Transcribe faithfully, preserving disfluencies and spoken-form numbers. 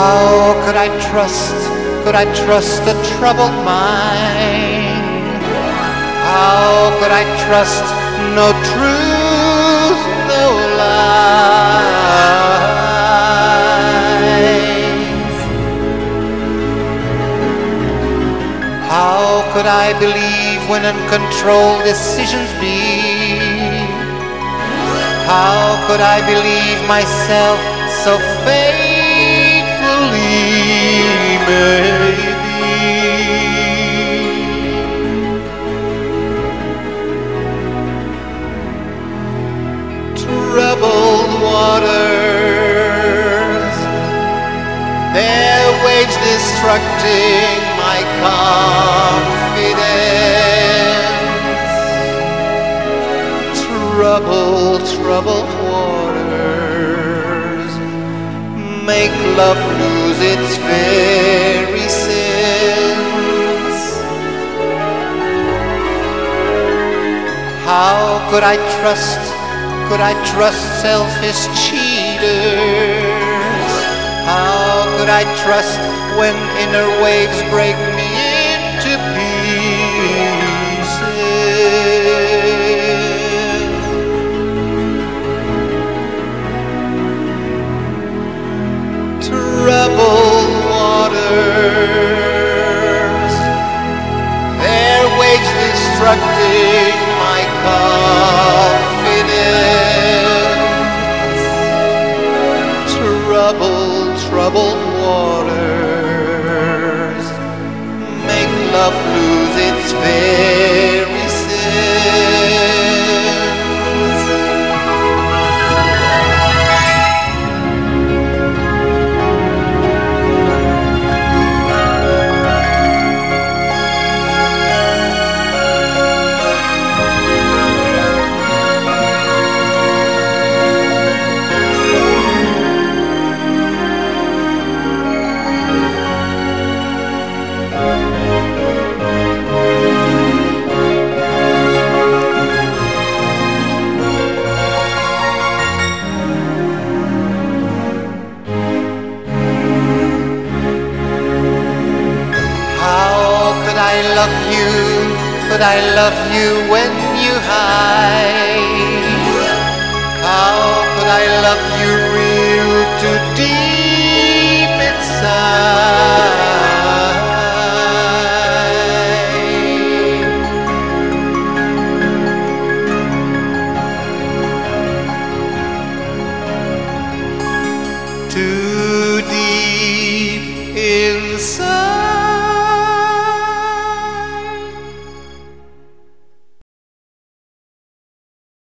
How could I trust, could I trust a troubled mind? How could I trust no truth, no lies? How could I believe when uncontrolled decisions be? How could I believe myself so faithfully maybe? Troubled waters, their waves destructing my confidence. Troubled, troubled waters make love lose its very sense. How could I trust, could I trust selfish cheaters? How could I trust when inner waves break me into pieces? Troubled waters, their waves destructing my confidence. Troubled, troubled waters make love lose its very sense. Could I love you when you hide? How could I love you real to